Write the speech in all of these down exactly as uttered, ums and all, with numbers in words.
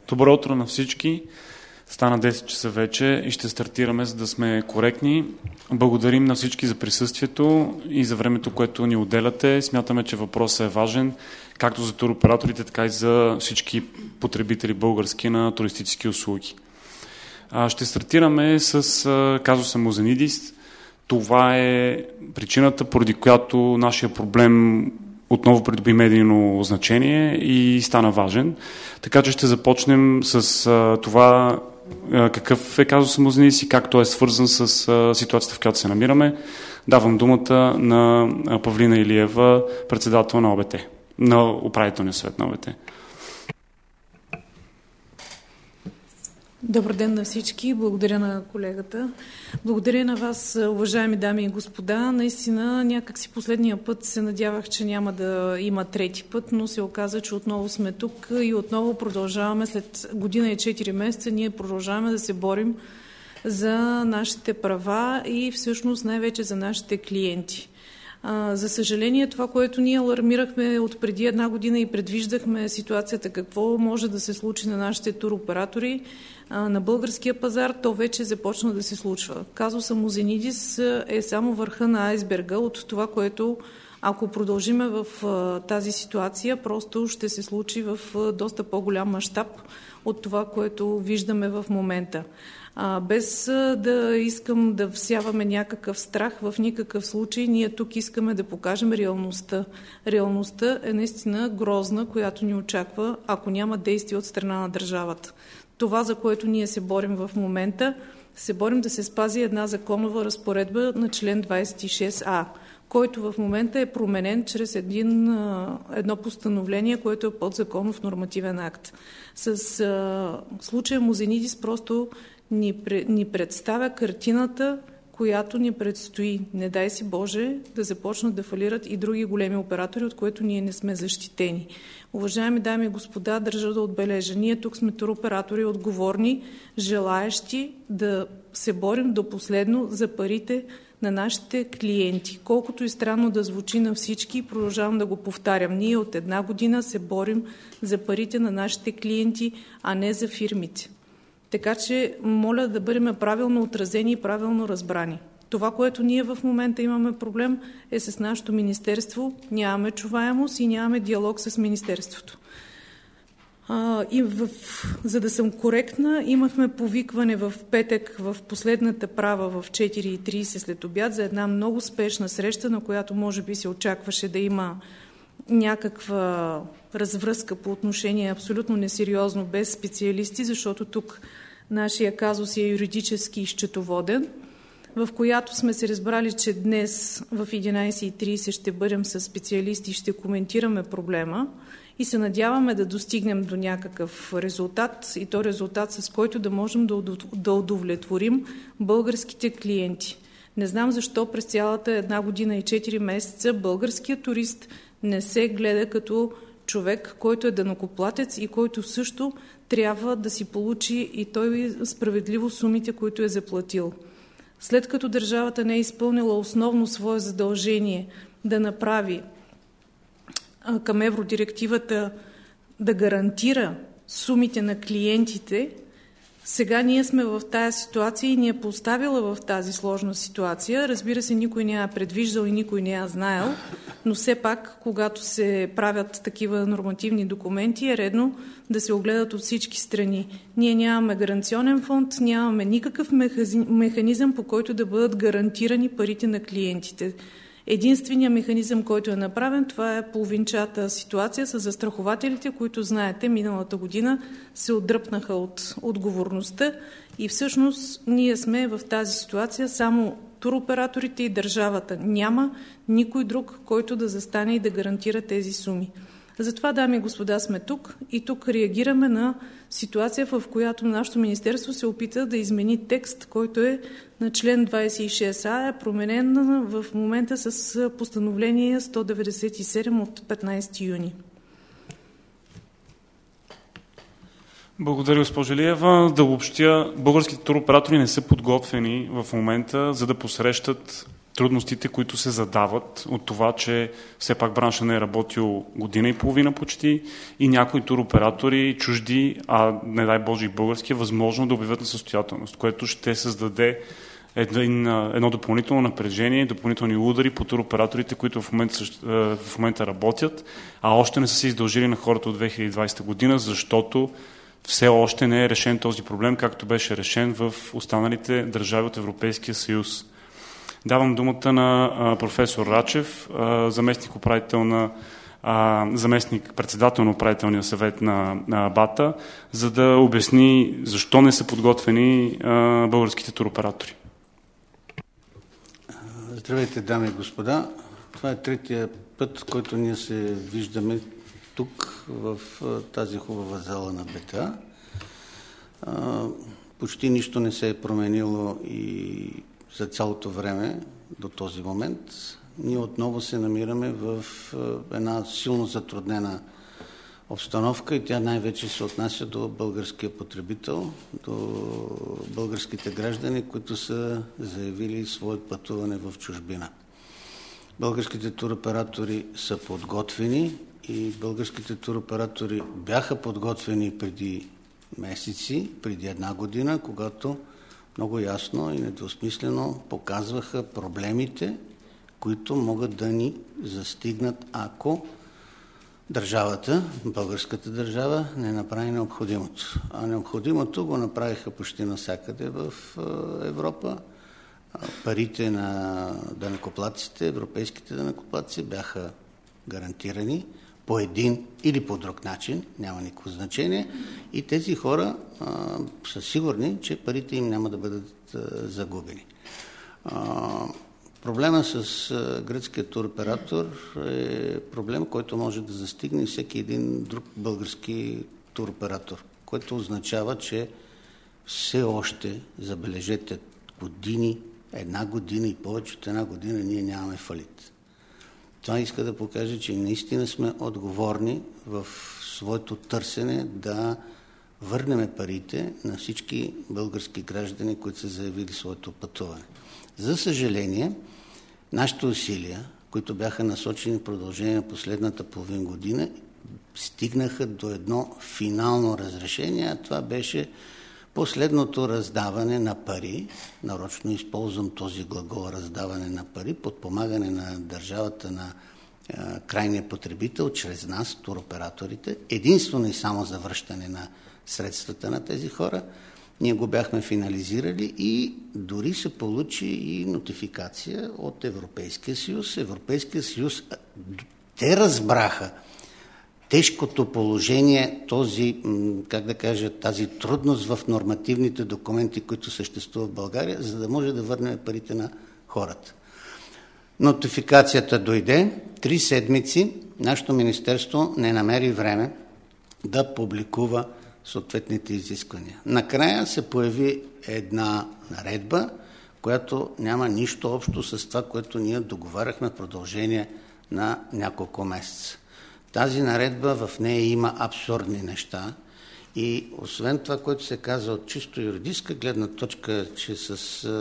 Добро утро на всички. Стана десет часа вече и ще стартираме, за да сме коректни. Благодарим на всички за присъствието и за времето, което ни отделяте. Смятаме, че въпросът е важен, както за туроператорите, така и за всички потребители български на туристически услуги. Ще стартираме с казуса Музенидис. Това е причината, поради която нашия проблем отново придоби медийно значение и стана важен. Така че ще започнем с а, това а, какъв е казус Музенидис и как той е свързан с а, ситуацията, в която се намираме. Давам думата на Павлина Илиева, председател на ОБТ, на управителния съвет на ОБТ. Добър ден на всички. Благодаря на колегата. Благодаря на вас, уважаеми дами и господа. Наистина, някак си последния път се надявах, че няма да има трети път, но се оказа, че отново сме тук и отново продължаваме след година и четири месеца. Ние продължаваме да се борим за нашите права и всъщност най-вече за нашите клиенти. За съжаление, това, което ние алармирахме от преди една година и предвиждахме ситуацията, какво може да се случи на нашите туроператори, на българския пазар, то вече започна да се случва. Казуса Музенидис е само върха на айсберга от това, което, ако продължиме в тази ситуация, просто ще се случи в доста по-голям мащаб от това, което виждаме в момента. А, без а, да искам да всяваме някакъв страх, в никакъв случай ние тук искаме да покажем реалността. Реалността е наистина грозна, която ни очаква, ако няма действие от страна на държавата. Това, за което ние се борим в момента, се борим да се спази една законова разпоредба на член двадесет и шест а, който в момента е променен чрез един, едно постановление, което е подзаконов нормативен акт. С а, случая Музенидис просто ни, ни представя картината, която ни предстои. Не дай си Боже да започнат да фалират и други големи оператори, от които ние не сме защитени. Уважаеми дами и господа, държа да отбележа, ние тук сме туроператори отговорни, желаещи да се борим до последно за парите на нашите клиенти. Колкото и странно да звучи на всички, продължавам да го повтарям. Ние от една година се борим за парите на нашите клиенти, а не за фирмите. Така че, моля да бъдем правилно отразени и правилно разбрани. Това, което ние в момента имаме проблем, е с нашето министерство. Нямаме чуваемост и нямаме диалог с министерството. А, и в, за да съм коректна, имахме повикване в петък в последната права в четири и тридесет след обяд за една много спешна среща, на която може би се очакваше да има някаква развръзка по отношение абсолютно несериозно, без специалисти, защото тук нашия казус е юридически и счетоводен, в която сме се разбрали, че днес в единадесет и тридесет ще бъдем с специалисти и ще коментираме проблема и се надяваме да достигнем до някакъв резултат и то резултат, с който да можем да удовлетворим българските клиенти. Не знам защо през цялата една година и четири месеца българският турист не се гледа като човек, който е данъкоплатец и който също трябва да си получи и той справедливо сумите, които е заплатил. След като държавата не е изпълнила основно свое задължение да направи към евродирективата да гарантира сумите на клиентите, сега ние сме в тази ситуация и ни е поставила в тази сложна ситуация. Разбира се, никой не я предвиждал и никой не я знаел, но все пак, когато се правят такива нормативни документи, е редно да се огледат от всички страни. Ние нямаме гаранционен фонд, нямаме никакъв механизъм, по който да бъдат гарантирани парите на клиентите. Единственият механизъм, който е направен, това е половинчата ситуация с застрахователите, които, знаете, миналата година се отдръпнаха от отговорността и всъщност ние сме в тази ситуация само туроператорите и държавата. Няма никой друг, който да застане и да гарантира тези суми. Затова, дами и господа, сме тук и тук реагираме на ситуация, в която нашето министерство се опита да измени текст, който е на член двадесет и шест а, е променен в момента с постановление сто деветдесет и седем от петнадесети юни. Благодаря, госпожо Илиева. Да обобщя, българските туроператори не са подготвени в момента, за да посрещат трудностите, които се задават от това, че все пак бранша не е работил година и половина почти и някои туроператори чужди, а не дай Боже и български, е възможно да обявят несъстоятелност, което ще създаде един, едно допълнително напрежение, допълнителни удари по туроператорите, които в момента, в момента работят, а още не са се издължили на хората от две хиляди и двадесета година, защото все още не е решен този проблем, както беше решен в останалите държави от Европейския съюз. Давам думата на а, професор Рачев, а, заместник управител на а, заместник председател на управителния съвет на, на БАТА, за да обясни защо не са подготвени а, българските туроператори. Здравейте, дами и господа. Това е третия път, който ние се виждаме тук, в тази хубава зала на БТА. Почти нищо не се е променило и за цялото време до този момент. Ние отново се намираме в една силно затруднена обстановка и тя най-вече се отнася до българския потребител, до българските граждани, които са заявили свое пътуване в чужбина. Българските туроператори са подготвени и българските туроператори бяха подготвени преди месеци, преди една година, когато много ясно и недвусмислено показваха проблемите, които могат да ни застигнат, ако държавата, българската държава, не направи необходимото. А необходимото го направиха почти навсякъде в Европа. Парите на данъкоплатците, европейските данъкоплатци бяха гарантирани по един или по друг начин, няма никакво значение, и тези хора а, са сигурни, че парите им няма да бъдат а, загубени. А, проблема с а, гръцкия туроператор е проблем, който може да застигне всеки един друг български туроператор, което означава, че все още, забележете, години, една година и повече от една година ние нямаме фалит. Това иска да покаже, че наистина сме отговорни в своето търсене да върнем парите на всички български граждани, които са заявили своето пътуване. За съжаление, нашите усилия, които бяха насочени в продължение на последната половин година, стигнаха до едно финално разрешение, а това беше последното раздаване на пари, нарочно използвам този глагол раздаване на пари, подпомагане на държавата на е, крайния потребител, чрез нас, туроператорите, единствено и само за връщане на средствата на тези хора. Ние го бяхме финализирали и дори се получи и нотификация от Европейския съюз. Европейския съюз, те разбраха тежкото положение, този, как да кажа, тази трудност в нормативните документи, които съществуват в България, за да може да върнем парите на хората. Нотификацията дойде, три седмици, нашето министерство не намери време да публикува съответните изисквания. Накрая се появи една наредба, която няма нищо общо с това, което ние договаряхме в продължение на няколко месеца. Тази наредба, в нея има абсурдни неща и освен това, което се казва от чисто юридическа гледна точка, че с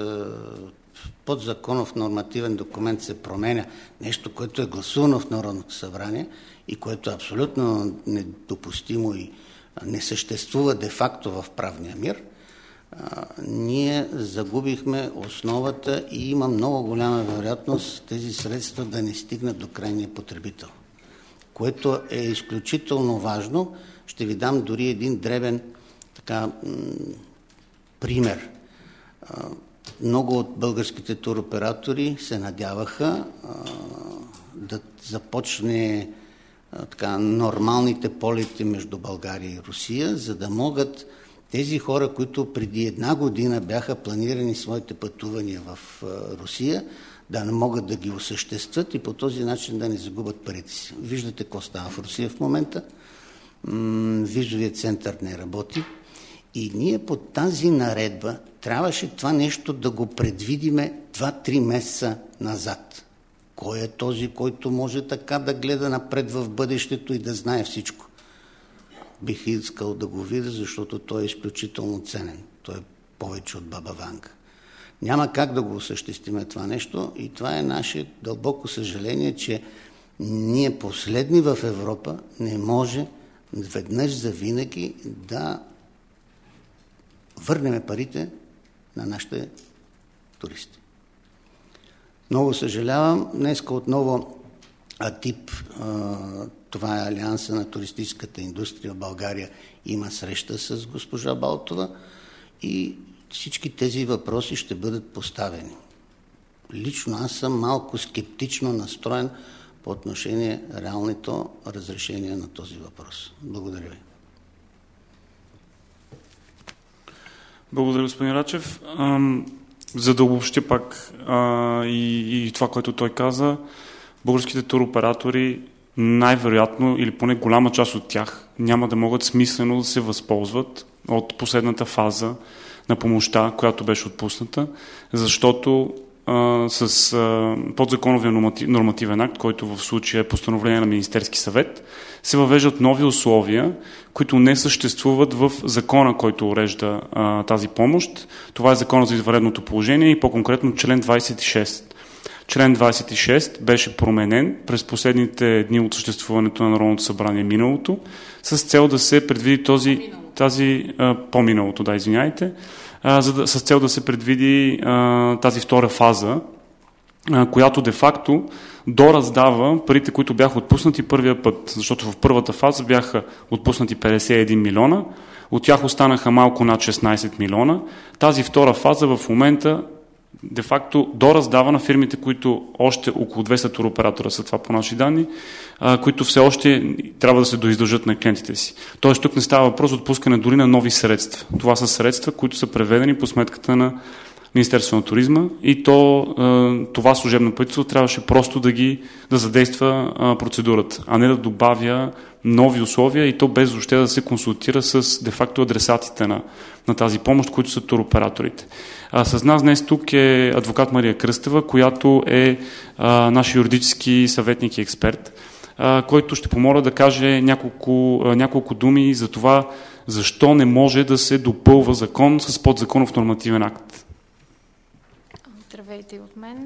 е, подзаконов нормативен документ се променя нещо, което е гласувано в Народното събрание и което е абсолютно недопустимо и не съществува де-факто в правния мир, а, ние загубихме основата и има много голяма вероятност тези средства да не стигнат до крайния потребител, което е изключително важно. Ще ви дам дори един дребен така, м- пример. А, много от българските туроператори се надяваха а, да започне а, така, нормалните полети между България и Русия, за да могат тези хора, които преди една година бяха планирани своите пътувания в а, Русия, да не могат да ги осъществят и по този начин да не загубят парите си. Виждате какво става в Русия в момента. Визовият център не работи и ние по тази наредба трябваше това нещо да го предвидиме два-три месеца назад. Кой е този, който може така да гледа напред в бъдещето и да знае всичко? Бих искал да го видя, защото той е изключително ценен. Той е повече от Баба Ванга. Няма как да го осъществиме това нещо и това е наше дълбоко съжаление, че ние последни в Европа не може веднъж за винаги да върнем парите на нашите туристи. Много съжалявам. Днеска отново АТИП, това е Алианса на туристическата индустрия в България, има среща с госпожа Балтова и всички тези въпроси ще бъдат поставени. Лично аз съм малко скептично настроен по отношение реалното разрешение на този въпрос. Благодаря ви. Благодаря, господин Рачев. За да обобщя пак а, и, и това, което той каза, българските туроператори най-вероятно, или поне голяма част от тях, няма да могат смислено да се възползват от последната фаза на помощта, която беше отпусната, защото а, с а, подзаконовия норматив, нормативен акт, който в случая е постановление на Министерски съвет, се въвеждат нови условия, които не съществуват в закона, който урежда а, тази помощ. Това е закона за извънредното положение и по-конкретно член двадесет и шест. Член двадесет и шест беше променен през последните дни от съществуването на Народното събрание миналото, с цел да се предвиди този, тази, а, по-миналото, да, извиняйте, а, за да, с цел да се предвиди а, тази втора фаза, а, която де-факто дораздава парите, които бяха отпуснати първия път, защото в първата фаза бяха отпуснати петдесет и един милиона, от тях останаха малко над шестнадесет милиона. Тази втора фаза в момента де-факто дораздава на фирмите, които още около двеста туроператора са това по наши данни, а, които все още трябва да се доиздължат на клиентите си. Тоест тук не става въпрос за отпускане дори на нови средства. Това са средства, които са преведени по сметката на Министерство на туризма и то, това служебно правителство трябваше просто да ги да задейства процедурата, а не да добавя нови условия и то без въобще да се консултира с де-факто адресатите на, на тази помощ, които са туроператорите. А, с нас днес тук е адвокат Мария Кръстева, която е а, наш юридически съветник и експерт, а, който ще помоля да каже няколко, а, няколко думи за това защо не може да се допълва закон с подзаконов нормативен акт. Здравейте от мен.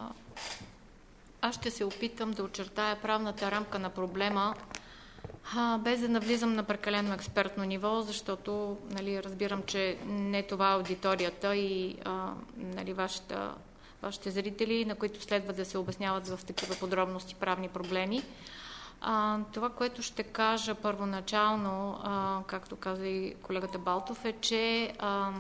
Аз ще се опитам да очертая правната рамка на проблема, без да навлизам на прекалено експертно ниво, защото нали, разбирам, че не това е аудиторията и нали, вашата, вашите зрители, на които следва да се обясняват в такива подробности правни проблеми. А, това, което ще кажа първоначално, а, както каза и колегата Балтов, е, че а,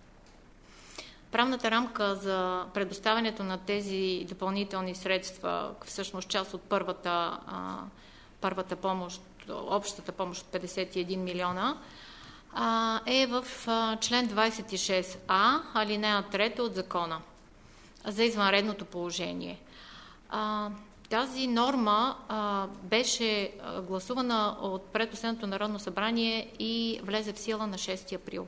правната рамка за предоставянето на тези допълнителни средства, всъщност част от първата, а, първата помощ, общата помощ от петдесет и един милиона, а, е в а, член двадесет и шест а, алинея трета от закона за извънредното положение. А, тази норма а, беше гласувана от предпоследното Народно събрание и влезе в сила на шести април.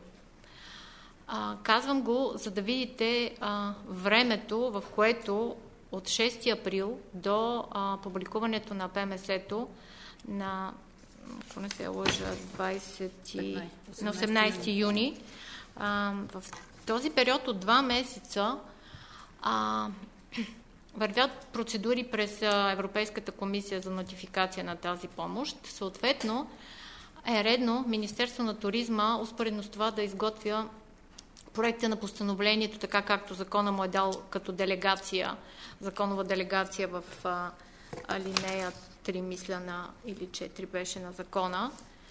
А, казвам го, за да видите а, времето, в което от шести април до а, публикуването на ПМС-то на, ако не се лъжа, двадесет и... на осемнадесети юни, а, в този период от два месеца а, вървят процедури през Европейската комисия за нотификация на тази помощ. Съответно, е редно Министерство на туризма успоредно с това да изготвя проекта на постановлението, така както закона му е дал като делегация, законова делегация в а, алинея три, мисля, на, или четири беше на закона,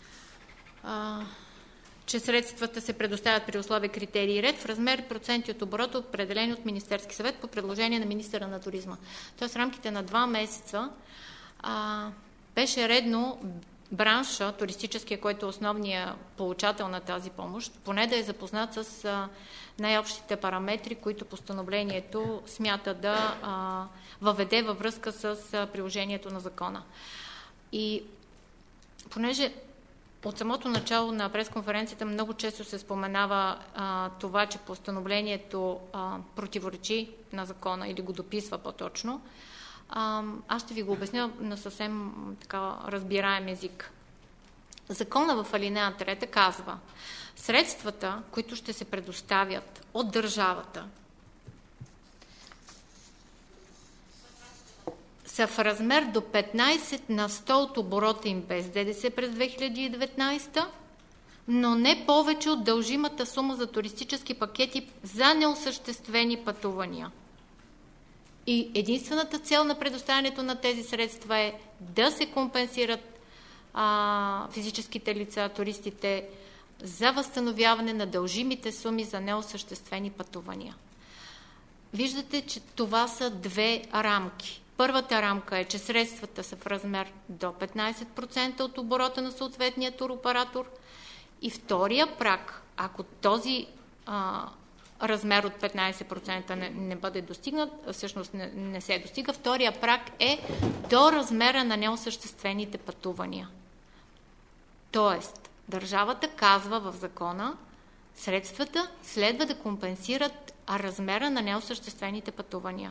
а, че средствата се предоставят при условия, критерии и ред в размер проценти от оборота, определени от Министерски съвет по предложение на министъра на туризма. Тоест в рамките на два месеца а, беше редно бранша, туристическия, който е основният получател на тази помощ, поне да е запознат с а, най-общите параметри, които постановлението смята да а, въведе във връзка с а, приложението на закона. И понеже от самото начало на пресконференцията много често се споменава а, това, че постановлението а, противоречи на закона или го дописва по-точно, а, аз ще ви го обясня на съвсем така разбираем език. Закона в алинея трета казва: средствата, които ще се предоставят от държавата са в размер до петнайсет на сто от оборота им без ДДС през две хиляди и деветнайсета, но не повече от дължимата сума за туристически пакети за неосъществени пътувания. И единствената цел на предоставянето на тези средства е да се компенсират а, физическите лица, туристите, за възстановяване на дължимите суми за неосъществени пътувания. Виждате, че това са две рамки. Първата рамка е, че средствата са в размер до петнайсет процента от оборота на съответния туроператор. И втория праг, ако този а, размер от петнайсет процента не, не бъде достигнат, всъщност не, не се достига, втория праг е до размера на неосъществените пътувания. Тоест, държавата казва в закона, средствата следва да компенсират размера на неосъществените пътувания.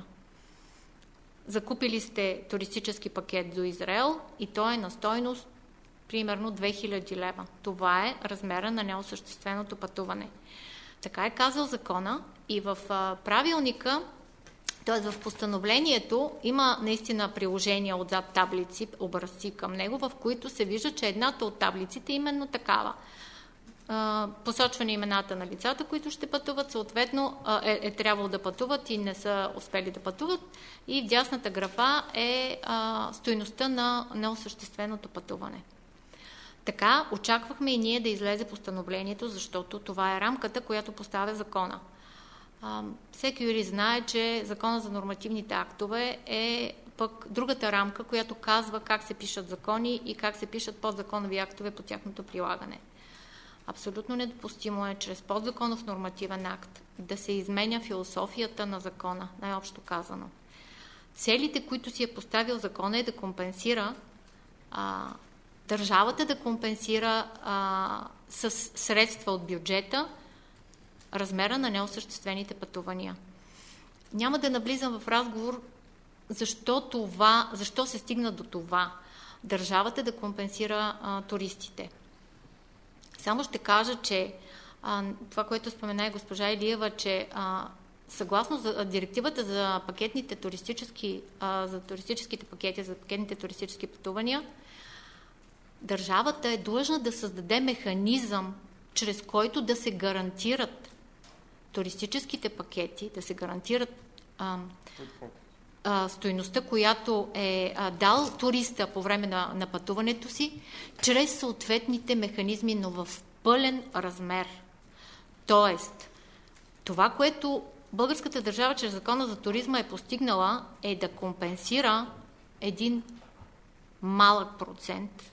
Закупили сте туристически пакет до Израел и той е на стойност примерно две хиляди лева. Това е размера на неосъщественото пътуване. Така е казал закона и в правилника, т.е. в постановлението, има наистина приложения отзад таблици, образци към него, в които се вижда, че едната от таблиците е именно такава. Посочване имената на лицата, които ще пътуват, съответно е, е трябвало да пътуват и не са успели да пътуват. И в дясната графа е а, стойността на неосъщественото пътуване. Така очаквахме и ние да излезе постановлението, защото това е рамката, която поставя закона. А, всеки юрист знае, че закона за нормативните актове е пък другата рамка, която казва как се пишат закони и как се пишат подзаконови актове по тяхното прилагане. Абсолютно недопустимо е чрез подзаконов нормативен акт да се изменя философията на закона, най-общо казано. Целите, които си е поставил закона, е да компенсира, а, държавата да компенсира а, с средства от бюджета размера на неосъществените пътувания. Няма да навлизам в разговор защо, това, защо се стигна до това държавата да компенсира а, туристите. Само ще кажа, че а, това, което спомена и госпожа Илиева, че а, съгласно за, директивата за пакетните туристически, а, за туристическите пакети, за пакетните туристически пътувания, държавата е длъжна да създаде механизъм, чрез който да се гарантират туристическите пакети, да се гарантират а, а, стойността, която е а, дал туриста по време на, на пътуването си, чрез съответните механизми, но в пълен размер. Тоест, това, което българската държава чрез закона за туризма е постигнала, е да компенсира един малък процент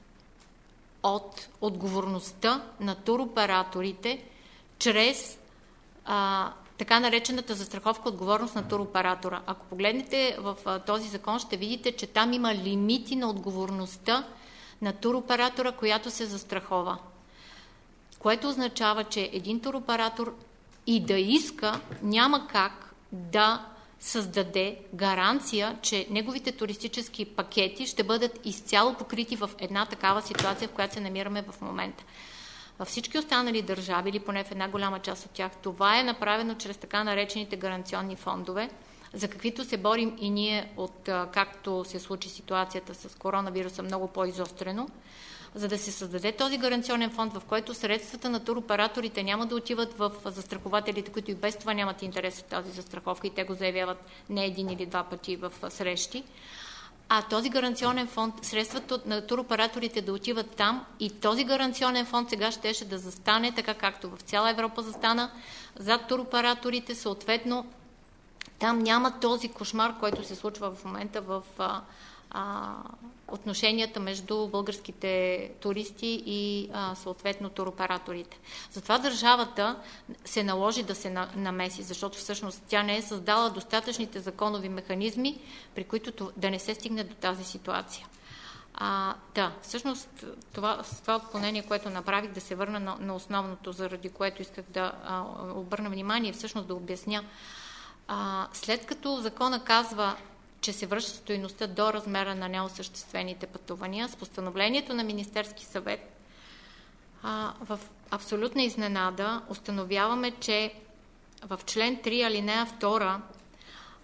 от отговорността на туроператорите чрез а, така наречената застраховка отговорност на туроператора. Ако погледнете в а, този закон, ще видите, че там има лимити на отговорността на туроператора, която се застрахова. Което означава, че един туроператор и да иска, няма как да създаде гаранция, че неговите туристически пакети ще бъдат изцяло покрити в една такава ситуация, в която се намираме в момента. Във всички останали държави, или поне в една голяма част от тях, това е направено чрез така наречените гаранционни фондове, за каквито се борим и ние, от както се случи ситуацията с коронавируса, много по-изострено, за да се създаде този гаранционен фонд, в който средствата на туроператорите няма да отиват в застрахователите, които и без това нямат интерес от тази застраховка и те го заявяват не един или два пъти в срещи. А този гаранционен фонд, средствата на туроператорите да отиват там и този гаранционен фонд сега щеше да застане, така както в цяла Европа застана, зад туроператорите, съответно там няма този кошмар, който се случва в момента в а, а, отношенията между българските туристи и а, съответно туроператорите. Затова държавата се наложи да се намеси, защото всъщност тя не е създала достатъчните законови механизми, при които да не се стигне до тази ситуация. А, да, всъщност това, това отклонение, което направих, да се върна на, на основното, заради което исках да а, обърна внимание, всъщност да обясня. А, след като закона казва, че се връща стойността до размера на неосъществените пътувания, с постановлението на Министерски съвет, а, в абсолютна изненада установяваме, че в член три, алинея втора,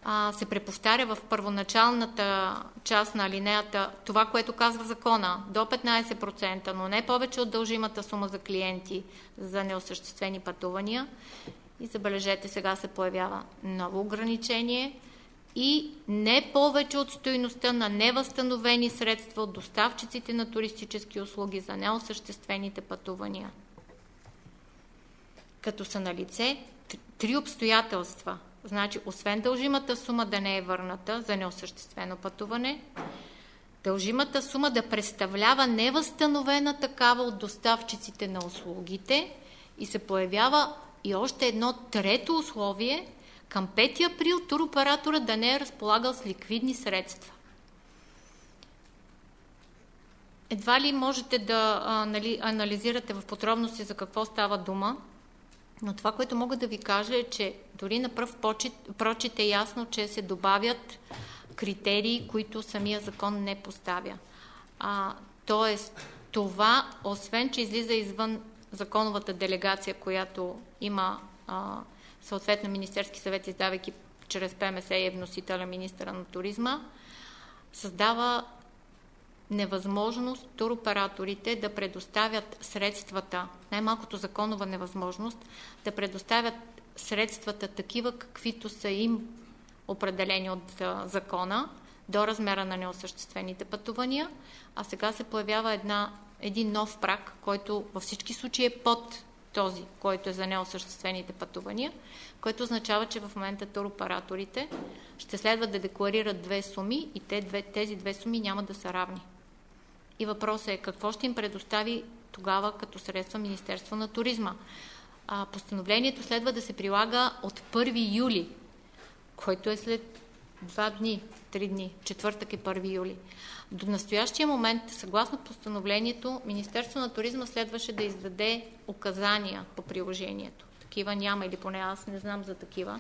а, се преповтаря в първоначалната част на алинеята това, което казва закона, до петнайсет процента, но не повече от дължимата сума за клиенти за неосъществени пътувания. И забележете, сега се появява ново ограничение и не повече от стойността на невъзстановени средства от доставчиците на туристически услуги за неосъществените пътувания. Като са налице три обстоятелства. Значи, освен дължимата сума да не е върната за неосъществено пътуване, дължимата сума да представлява невъзстановена такава от доставчиците на услугите и се появява и още едно трето условие към пети април туроператора да не е разполагал с ликвидни средства. Едва ли можете да анализирате в подробности за какво става дума, но това, което мога да ви кажа е, че дори на пръв прочит е ясно, че се добавят критерии, които самия закон не поставя. А, тоест, това, освен че излиза извън законовата делегация, която има а, съответно Министерски съвет, издавайки чрез ПМС и е вносителя министъра на туризма, създава невъзможност туроператорите да предоставят средствата, най-малкото законова невъзможност, да предоставят средствата такива, каквито са им определени от а, закона, до размера на неосъществените пътувания, а сега се появява една, един нов праг, който във всички случаи е под този, който е за неосъществените пътувания, който означава, че в момента туроператорите ще следва да декларират две суми и те, две, тези две суми няма да са равни. И въпросът е какво ще им предостави тогава като средства Министерство на туризма. А, постановлението следва да се прилага от първи юли, който е след два дни, три дни, четвъртък е първи юли. До настоящия момент, съгласно постановлението, Министерство на туризма следваше да издаде указания по приложението. Такива няма, или поне аз не знам за такива.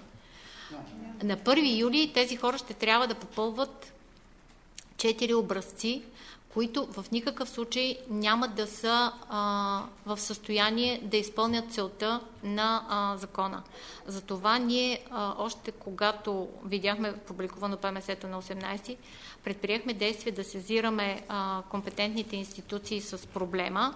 На първи юли тези хора ще трябва да попълват четири образци, които в никакъв случай няма да са а, в състояние да изпълнят целта на а, закона. Затова ние, а, още когато видяхме публикувано ПМС-то на осемнайсети, предприехме действие да сезираме а, компетентните институции с проблема.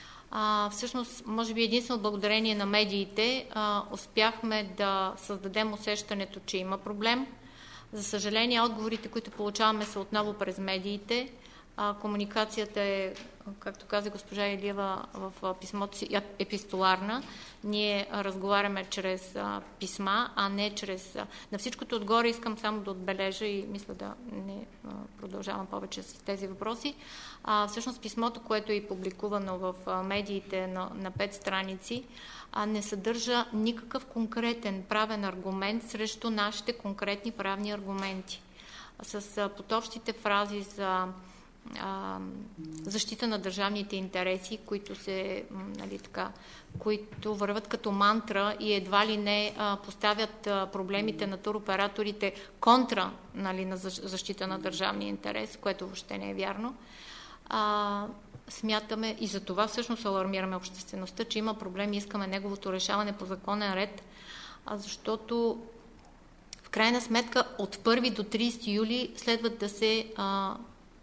А, всъщност, може би единствено благодарение на медиите а, успяхме да създадем усещането, че има проблем. За съжаление, отговорите, които получаваме, са отново през медиите. А, комуникацията е, както каза госпожа Илиева в писмото си, епистоларна. Ние разговаряме чрез а, писма, а не чрез... А, на всичкото отгоре искам само да отбележа и мисля да не а, продължавам повече с тези въпроси. А, всъщност писмото, което е публикувано в а, медиите на, на пет страници, а, не съдържа никакъв конкретен правен аргумент срещу нашите конкретни правни аргументи. С а, подобщите фрази за защита на държавните интереси, които се, нали, така, които върват като мантра и едва ли не а, поставят а, проблемите на туроператорите контра, нали, на защита на държавния интерес, което въобще не е вярно. А, смятаме и за това всъщност алармираме обществеността, че има проблем и искаме неговото решаване по законен ред, а защото в крайна сметка от първи до трийсети юли следват да се а,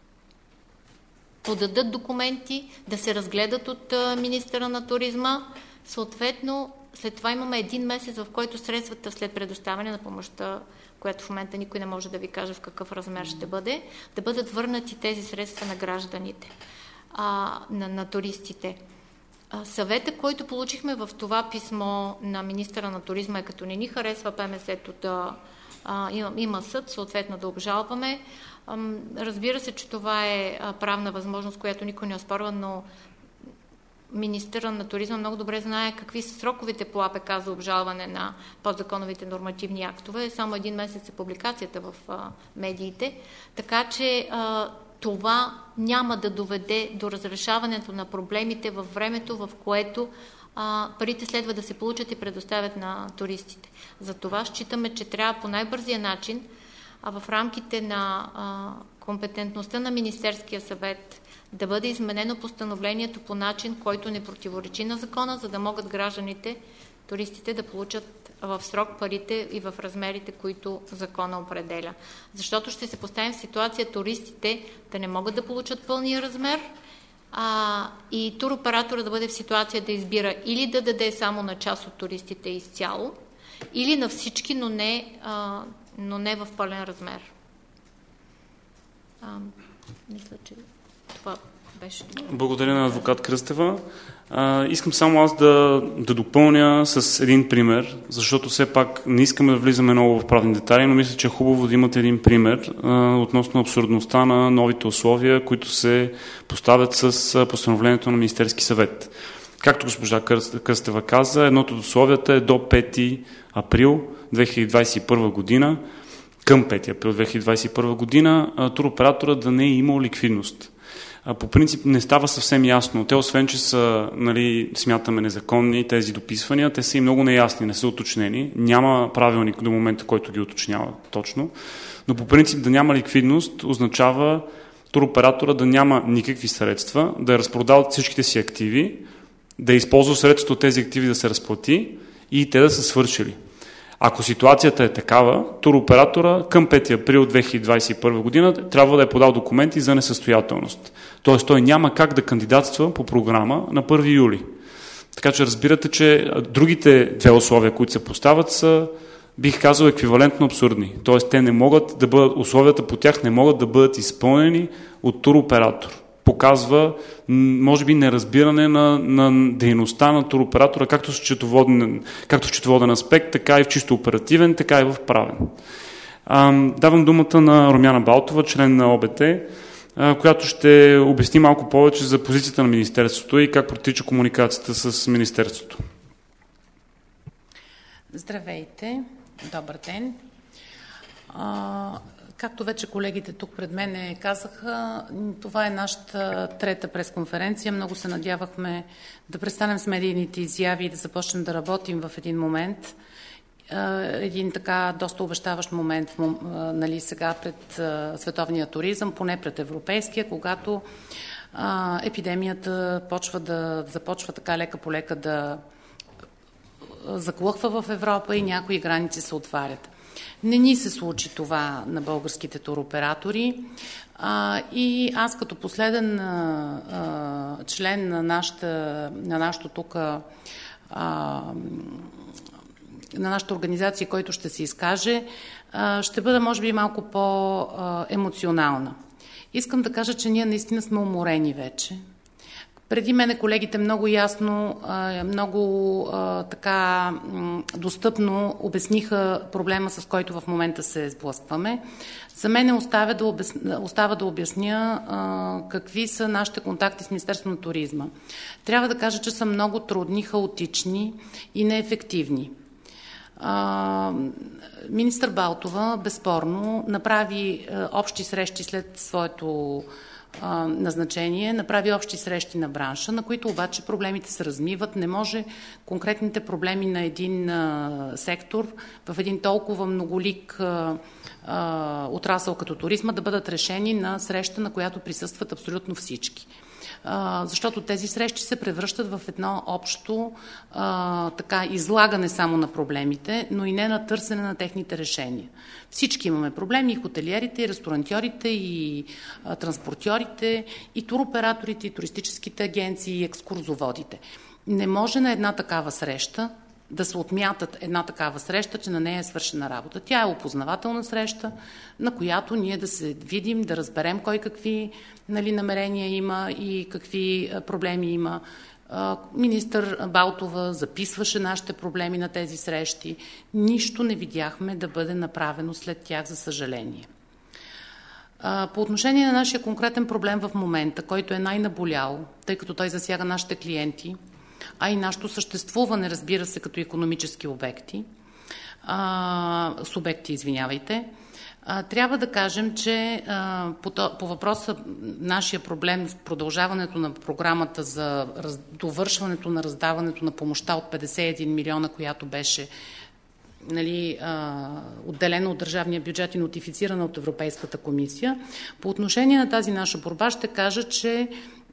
подадат документи, да се разгледат от а, министъра на туризма. Съответно, след това имаме един месец, в който средствата след предоставяне на помощта, която в момента никой не може да ви каже в какъв размер ще бъде, да бъдат върнати тези средства на гражданите, а, на, на туристите. А, съвета, който получихме в това писмо на министъра на туризма е като не ни харесва ПМС-то да а, има, има съд, съответно да обжалваме. Разбира се, че това е правна възможност, която никой не оспорва, но министърът на туризма много добре знае какви са сроковете по АПК за обжалване на подзаконовите нормативни актове. Само един месец е публикацията в медиите. Така че това няма да доведе до разрешаването на проблемите във времето, в което парите следва да се получат и предоставят на туристите. Затова считаме, че трябва по най-бързия начин, а в рамките на а, компетентността на Министерския съвет да бъде изменено постановлението по начин, който не противоречи на закона, за да могат гражданите туристите да получат в срок парите и в размерите, които закона определя. Защото ще се поставим в ситуация туристите да не могат да получат пълния размер, а, и туроператора да бъде в ситуация да избира или да даде само на част от туристите изцяло, или на всички, но не, а, но не в пълен размер. А, мисля, че това беше. Благодаря на адвокат Кръстева. А, искам само аз да, да допълня с един пример, защото все пак не искаме да влизаме много в правни детайли, но мисля, че е хубаво да имате един пример а, относно абсурдността на новите условия, които се поставят с постановлението на Министерски съвет. Както госпожа Кръстева каза, едното от условията е до пети април две хиляди двадесет и първа година, към пети април две хиляди двадесет и първа година, туроператора да не е имал ликвидност. По принцип не става съвсем ясно. Те, освен че са, нали, смятаме незаконни тези дописвания, те са и много неясни, не са уточнени. Няма правилник до момента, който ги уточнява точно. Но по принцип да няма ликвидност означава туроператора да няма никакви средства, да е разпродал всичките си активи, да използва средството от тези активи да се разплати и те да са свършили. Ако ситуацията е такава, туроператора към пети април две хиляди двадесет и първа година трябва да е подал документи за несъстоятелност. Тоест той няма как да кандидатства по програма на първи юли. Така че разбирате, че другите две условия, които се поставят, са, бих казал, еквивалентно абсурдни. Тоест те не могат да бъдат, условията по тях не могат да бъдат изпълнени от туроператор. Показва, може би, неразбиране на, на дейността на туроператора, както в счетоводен, както в счетоводен аспект, така и в чисто оперативен, така и в правен. А, давам думата на Румяна Балтова, член на ОБТ, а, която ще обясни малко повече за позицията на Министерството и как протича комуникацията с Министерството. Здравейте, добър ден. А... Както вече колегите тук пред мен казаха, това е нашата трета пресконференция. Много се надявахме да престанем с медийните изяви и да започнем да работим в един момент. Един така доста обещаващ момент, нали, сега пред световния туризъм, поне пред европейския, когато епидемията почва да, започва така лека по лека да заклъхва в Европа и някои граници се отварят. Не ни се случи това на българските туроператори а, и аз като последен а, а, член на нашата, на нашата тук а, на нашата организация, който ще се изкаже, а, ще бъда може би малко по-емоционална. Искам да кажа, че ние наистина сме уморени вече. Преди мене колегите много ясно, много така достъпно обясниха проблема, с който в момента се сблъскваме. За мен остава да обясня, остава да обясня какви са нашите контакти с Министерството на туризма. Трябва да кажа, че са много трудни, хаотични и неефективни. Министър Балтова безспорно направи общи срещи след своето назначение, направи общи срещи на бранша, на които обаче проблемите се размиват. Не може конкретните проблеми на един а, сектор в един толкова многолик а, а, отрасъл като туризма да бъдат решени на среща, на която присъстват абсолютно всички. А, защото тези срещи се превръщат в едно общо а, така, излагане само на проблемите, но и не на търсене на техните решения. Всички имаме проблеми, и хотелиерите, и ресторантьорите, и а, транспортьорите, и туроператорите, и туристическите агенции, и екскурзоводите. Не може на една такава среща да се отмятат една такава среща, че на нея е свършена работа. Тя е опознавателна среща, на която ние да се видим, да разберем кой какви, нали, намерения има и какви проблеми има. Министър Балтова записваше нашите проблеми на тези срещи. Нищо не видяхме да бъде направено след тях, за съжаление. По отношение на нашия конкретен проблем в момента, който е най-наболял, тъй като той засяга нашите клиенти, а и нашето съществуване, разбира се, като икономически обекти, а, субекти, извинявайте, а, трябва да кажем, че а, по, по въпроса нашия проблем с продължаването на програмата за раз, довършването на раздаването на помощта от петдесет и един милиона, която беше, нали, а, отделена от държавния бюджет и нотифицирана от Европейската комисия. По отношение на тази наша борба ще кажа, че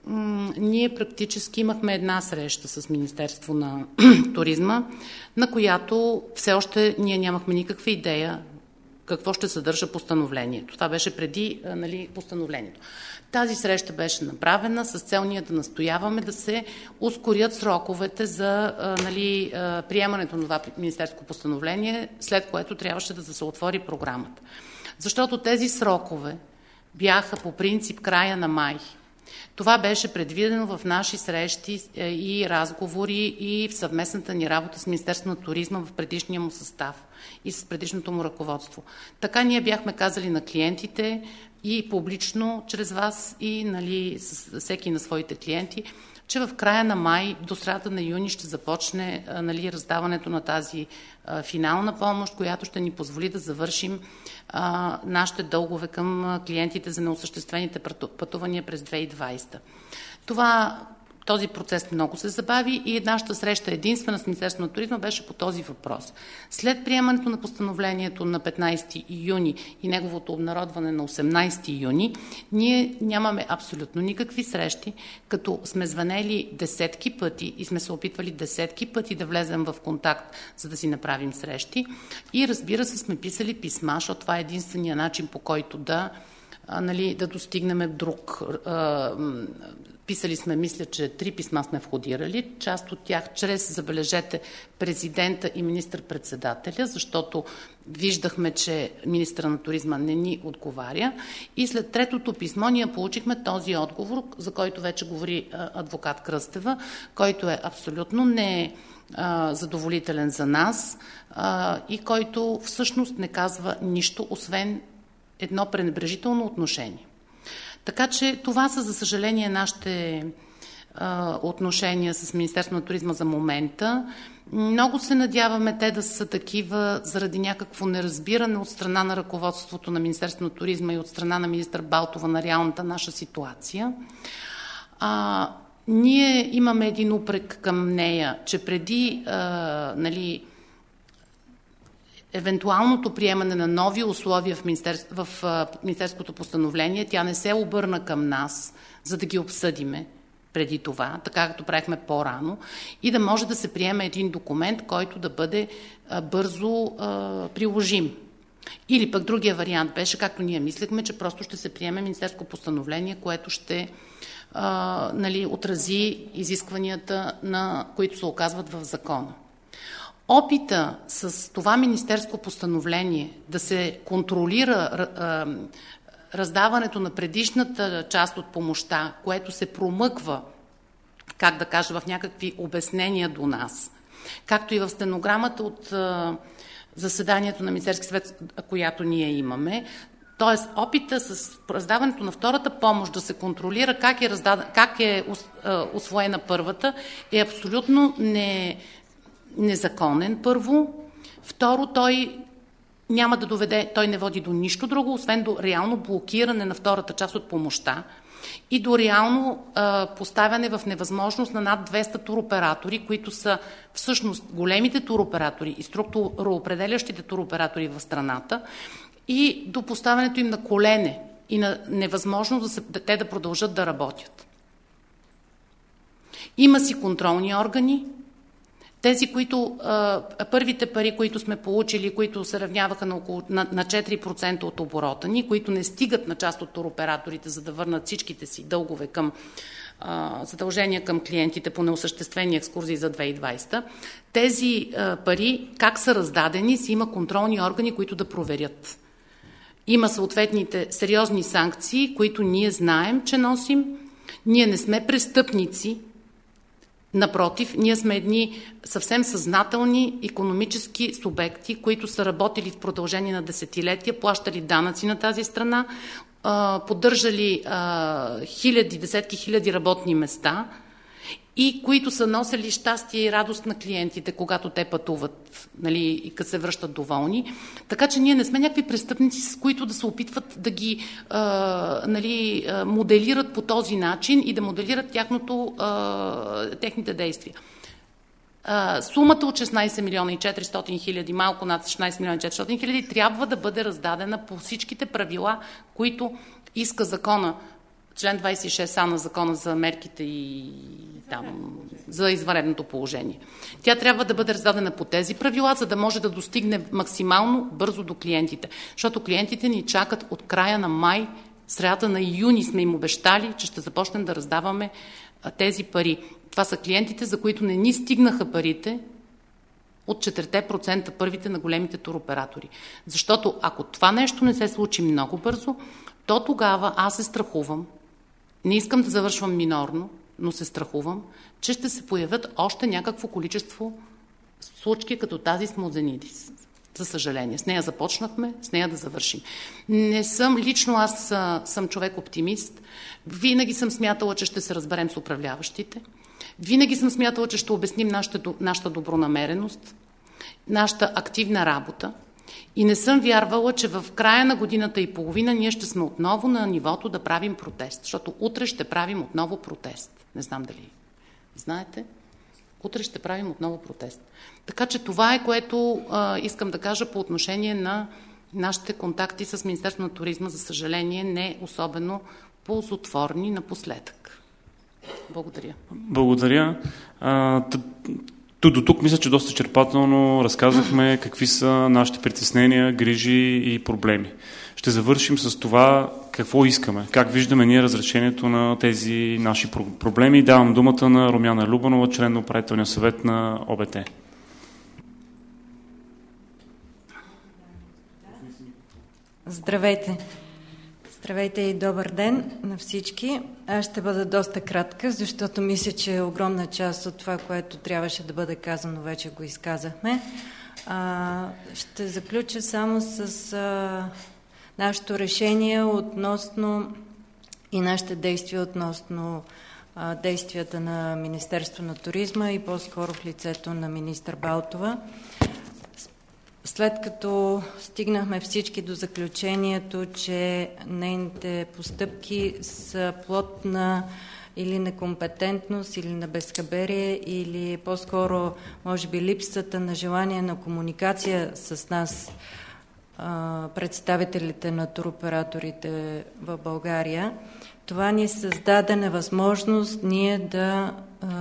м- ние практически имахме една среща с Министерство на туризма, на която все още ние нямахме никаква идея какво ще съдържа постановлението. Това беше преди, нали, постановлението. Тази среща беше направена с цел ние да настояваме да се ускорят сроковете за, нали, приемането на това министерско постановление, след което трябваше да се отвори програмата. Защото тези срокове бяха по принцип края на май. Това беше предвидено в наши срещи и разговори и в съвместната ни работа с Министерството на туризма в предишния му състав и с предишното му ръководство. Така ние бяхме казали на клиентите и публично, чрез вас и, нали, с всеки на своите клиенти, че в края на май до средата на юни ще започне, нали, раздаването на тази а, финална помощ, която ще ни позволи да завършим а, нашите дългове към клиентите за неосъществените пътувания през две хиляди и двадесета. Това, този процес много се забави и нашата среща единствена с Министерството на туризма беше по този въпрос. След приемането на постановлението на петнадесети юни и неговото обнародване на осемнадесети юни, ние нямаме абсолютно никакви срещи, като сме звънели десетки пъти и сме се опитвали десетки пъти да влезем в контакт, за да си направим срещи. И разбира се, сме писали писма, защото това е единствения начин, по който да, а, нали, да достигнем друг. А, Писали сме, мисля, че три писма сме входирали, част от тях чрез, забележете, президента и министър-председателя, защото виждахме, че министъра на туризма не ни отговаря. И след третото писмо ние получихме този отговор, за който вече говори адвокат Кръстева, който е абсолютно не задоволителен за нас и който всъщност не казва нищо, освен едно пренебрежително отношение. Така че това са, за съжаление, нашите а, отношения с Министерството на туризма за момента. Много се надяваме те да са такива заради някакво неразбиране от страна на ръководството на Министерството на туризма и от страна на министър Балтова на реалната наша ситуация. А, ние имаме един упрек към нея, че преди, а, нали, евентуалното приемане на нови условия в, министерство, в а, министерското постановление, тя не се обърна към нас, за да ги обсъдиме преди това, така както правихме по-рано, и да може да се приеме един документ, който да бъде а, бързо а, приложим. Или пък другия вариант беше, както ние мислехме, че просто ще се приеме министерско постановление, което ще а, нали, отрази изискванията, на които се оказват в закона. Опита с това министерско постановление да се контролира а, раздаването на предишната част от помощта, което се промъква, как да кажа, в някакви обяснения до нас, както и в стенограмата от а, заседанието на Министерски съвет, която ние имаме. Тоест, опита с раздаването на втората помощ да се контролира как е, раздаден, как е усвоена първата, е абсолютно не, незаконен, първо. Второ, той няма да доведе, той не води до нищо друго, освен до реално блокиране на втората част от помощта и до реално а, поставяне в невъзможност на над двеста туроператори, които са всъщност големите туроператори и структуроопределящите туроператори в страната, и до поставянето им на колене и на невъзможност да, се, да те да продължат да работят. Има си контролни органи. Тези, които а, първите пари, които сме получили, които се равняваха на, около, на, на четири процента от оборота ни, които не стигат на част от туроператорите, за да върнат всичките си дългове към а, задължения към клиентите по неосъществени екскурзии за две хиляди и двадесета, тези а, пари, как са раздадени, си има контролни органи, които да проверят. Има съответните сериозни санкции, които ние знаем, че носим. Ние не сме престъпници. Напротив, ние сме едни съвсем съзнателни икономически субекти, които са работили в продължение на десетилетия, плащали данъци на тази страна, поддържали хиляди, десетки хиляди работни места и които са носили щастие и радост на клиентите, когато те пътуват, нали, и като се връщат доволни. Така че ние не сме някакви престъпници, с които да се опитват да ги а, нали, моделират по този начин и да моделират тяхното, а, техните действия. А, сумата от шестнадесет милиона и четиристотин хиляди, малко над шестнадесет милиона и четиристотин хиляди, трябва да бъде раздадена по всичките правила, които иска закона член двадесет и шест а на закона за мерките и там, за извънредното положение. Тя трябва да бъде раздадена по тези правила, за да може да достигне максимално бързо до клиентите. Защото клиентите ни чакат от края на май, средата на юни сме им обещали, че ще започнем да раздаваме тези пари. Това са клиентите, за които не ни стигнаха парите от четири процента първите на големите туроператори. Защото ако това нещо не се случи много бързо, то тогава аз се страхувам, не искам да завършвам минорно, но се страхувам, че ще се появят още някакво количество случки като тази с Музенидис. За съжаление. С нея започнахме, с нея да завършим. Не съм, лично аз съм човек оптимист. Винаги съм смятала, че ще се разберем с управляващите. Винаги съм смятала, че ще обясним нашата, нашата добронамереност, нашата активна работа. И не съм вярвала, че в края на годината и половина ние ще сме отново на нивото да правим протест. Защото утре ще правим отново протест. Не знам дали знаете. Утре ще правим отново протест. Така че това е, което а, искам да кажа по отношение на нашите контакти с Министерството на туризма. За съжаление, не особено ползотворни напоследък. Благодаря. Благодаря. А, до тук мисля, че доста изчерпателно разказахме какви са нашите притеснения, грижи и проблеми. Ще завършим с това какво искаме, как виждаме ние разрешението на тези наши проблеми. Давам думата на Румяна Любанова, член на управителния съвет на О Б Т. Здравейте! Здравейте и добър ден на всички. Аз ще бъда доста кратка, защото мисля, че огромна част от това, което трябваше да бъде казано, вече го изказахме. А, ще заключа само с а, нашето решение относно и нашите действия относно а, действията на Министерство на туризма и по-скоро в лицето на министър Балтова. След като стигнахме всички до заключението, че нейните постъпки са плод на или некомпетентност, или на безхаберие, или по-скоро, може би, липсата на желание на комуникация с нас, представителите на туроператорите в България, това ни създаде невъзможност ние да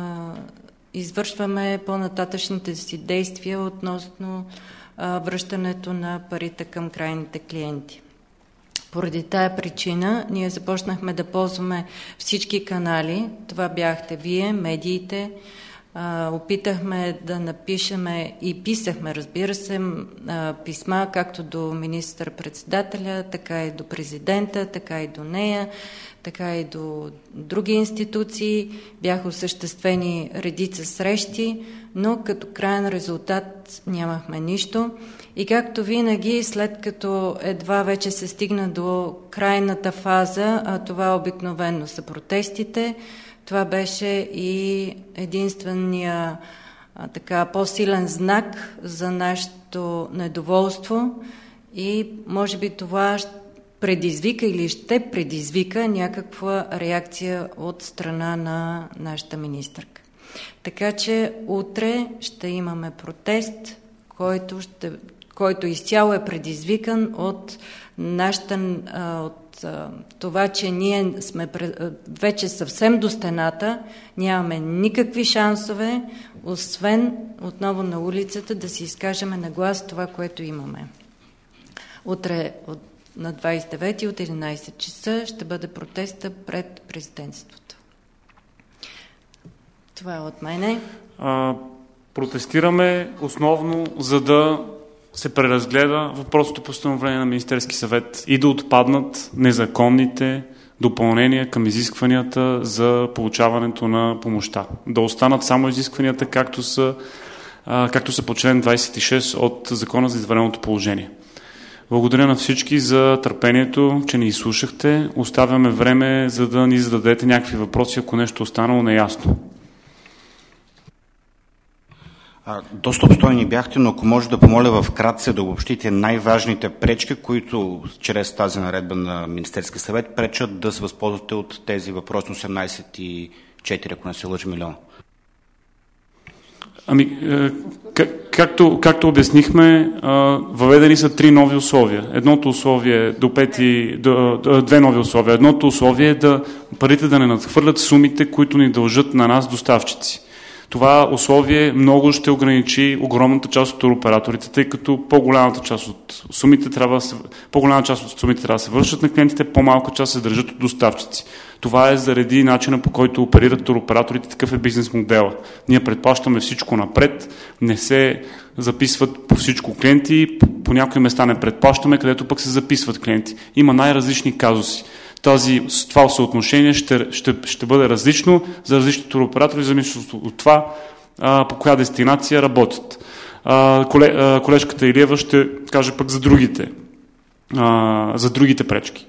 извършваме по-нататъчните си действия относно връщането на парите към крайните клиенти. Поради тая причина ние започнахме да ползваме всички канали. Това бяхте вие, медиите. Опитахме да напишеме и писахме, разбира се, писма както до министър-председателя, така и до президента, така и до нея, така и до други институции. Бяха осъществени редица срещи, но като краен резултат нямахме нищо. И както винаги, след като едва вече се стигна до крайната фаза, а това обикновено са протестите, това беше и единствения а, така по-силен знак за нашето недоволство и може би това предизвика или ще предизвика някаква реакция от страна на нашата министърка. Така че утре ще имаме протест, който, ще, който изцяло е предизвикан от нашата, от това, че ние сме вече съвсем до стената, нямаме никакви шансове, освен отново на улицата да си изкажем на глас това, което имаме. Утре от на двадесет и девети от единадесет часа ще бъде протеста пред президентството. Това е от мене. А, протестираме основно, за да се преразгледа въпросното постановление на Министерски съвет и да отпаднат незаконните допълнения към изискванията за получаването на помощта. Да останат само изискванията, както са, а, както са по член двадесет и шест от Закона за извънредното положение. Благодаря на всички за търпението, че ни изслушахте. Оставяме време, за да ни зададете някакви въпроси, ако нещо останало неясно. А, доста обстойни бяхте, но ако може да помоля в кратце да обобщите най-важните пречки, които чрез тази наредба на Министерски съвет пречат да се възползвате от тези въпросни осемнадесет и четири, ако не се лъжа, милиона. Ами, е, как, както, както обяснихме, е, въведени са три нови условия. Едното условие до пети, до, до, две нови условия. Едното условие е да парите да не надхвърлят сумите, които ни дължат на нас доставчици. Това условие много ще ограничи огромната част от туроператорите, тъй като по-голямата част от сумите трябва да се, по-голяма част от сумите трябва да се вършат на клиентите, по-малка част се държат от доставчици. Това е заради начина, по който оперират туроператорите, такъв е бизнес модела. Ние предплащаме всичко напред, не се записват по всичко клиенти, по някои места не предплащаме, където пък се записват клиенти. Има най-различни казуси. Тази, това съотношение ще, ще, ще бъде различно за различни туроператори, зависимо от това а, по коя дестинация работят. А, коле, а, колежката Илиева ще каже пък за другите, а, за другите пречки.